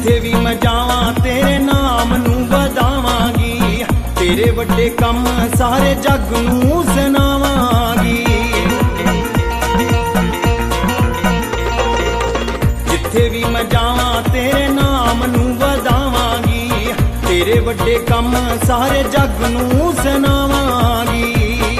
ਜਿੱਥੇ ਵੀ ਮੈਂ ਜਾਵਾਂ ਤੇਰੇ ਨਾਮ ਨੂੰ ਵਧਾਵਾਂਗੀ, ਤੇਰੇ ਵੱਡੇ ਕੰਮ ਸਾਰੇ ਜੱਗ ਨੂੰ ਸੁਣਾਵਾਂਗੀ। ਜਿੱਥੇ ਵੀ ਮੈਂ ਜਾਵਾਂ ਤੇਰੇ ਨਾਮ ਨੂੰ ਵਧਾਵਾਂਗੀ, ਤੇਰੇ ਵੱਡੇ ਕੰਮ ਸਾਰੇ ਜੱਗ ਨੂੰ ਸੁਣਾਵਾਂਗੀ।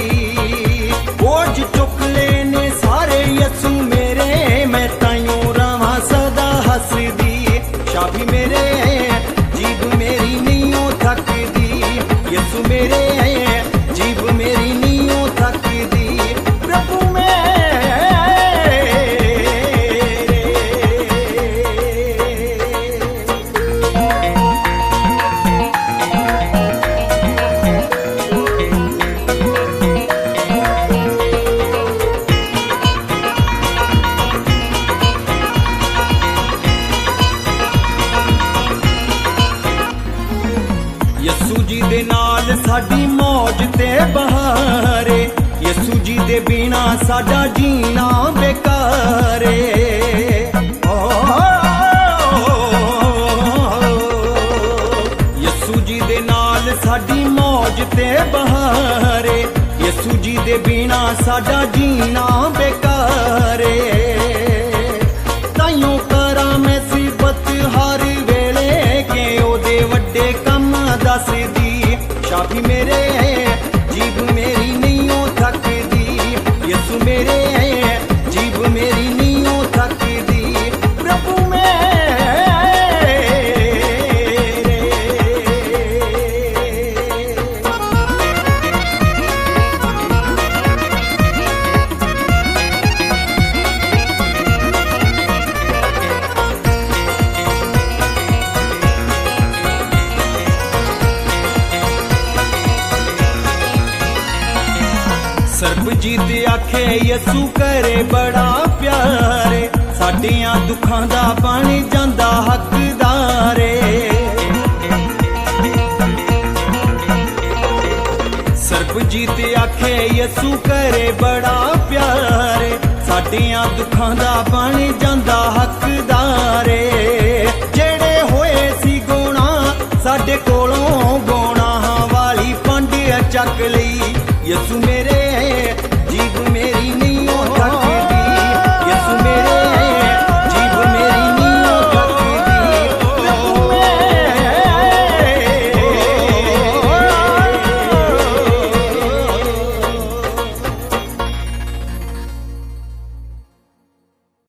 ਬੋਝ ਚੁੱਕ ਲੈ ਨੇ ਸਾਰੇ ਯਿਸੂ ਮੇਰੇ, ਮੈਂ ਤਾਈਓ ਰਵਾਂ ਸਦਾ ਹੱਸਦੀ। ਸ਼ਾਬੀ ਮੇਰੇ ਜੀਭ ਮੇਰੀ ਨਹੀਂ ਓ ਥੱਕਦੀ, ਯਿਸੂ ਮੇਰੇ ਜੀਭ ਮੇਰੀ ਨਹੀਂ ਓ ਥੱਕਦੀ। ਪ੍ਰਭੂ ਯਿਸੂ ਜੀ ਦੇ ਨਾਲ ਸਾਡੀ ਮੌਜ ਤੇ ਬਹਾਰੇ, ਯਿਸੂ ਜੀ ਦੇ ਬਿਨਾ ਸਾਡਾ ਜੀਣਾ ਬੇਕਾਰ ਏ। ਯਿਸੂ ਜੀ ਦੇ ਨਾਲ ਸਾਡੀ ਮੌਜ ਤੇ ਬਹਾਰੇ, ਯਿਸੂ ਜੀ ਦੇ ਬਿਨਾ ਸਾਡਾ ਜੀਣਾ ਬੇਕਾਰ ਏ। ਤਾਈਓ ਕਰਾਂ ਮੈਂ ਸਿਫਤ ਹਰ ਵੇਲੇ ਕਿ ਉਹਦੇ ਵੱਡੇ ਕੰਮ ਦੱਸਦੀ। ਸ਼ਾਬੀ ਮੇਰੇ ਜੀਭ ਮੇਰੀ ਨਹੀਂ ਓ ਥੱਕਦੀ, ਯਿਸੂ ਮੇਰੇ ਜੀਭ ਮੇਰੀ ਨਹੀਂ ਓ ਥੱਕਦੀ। ਪ੍ਰਭੂ ਸਰਬਜੀਤ ਆਖੇ ਯਿਸੂ ਕਰੇ ਬੜਾ ਪਿਆਰੇ, ਸਾਡੀਆਂ ਦੁੱਖਾਂ ਦਾ ਬਣ ਜਾਂਦਾ ਹੱਕਦਾਰ ਏ। ਸਰਬਜੀਤ ਆਖੇ ਯਿਸੂ ਕਰੇ ਬੜਾ ਪਿਆਰੇ, ਸਾਡੀਆਂ ਦੁੱਖਾਂ ਦਾ ਬਣ ਜਾਂਦਾ ਹੱਕਦਾਰ।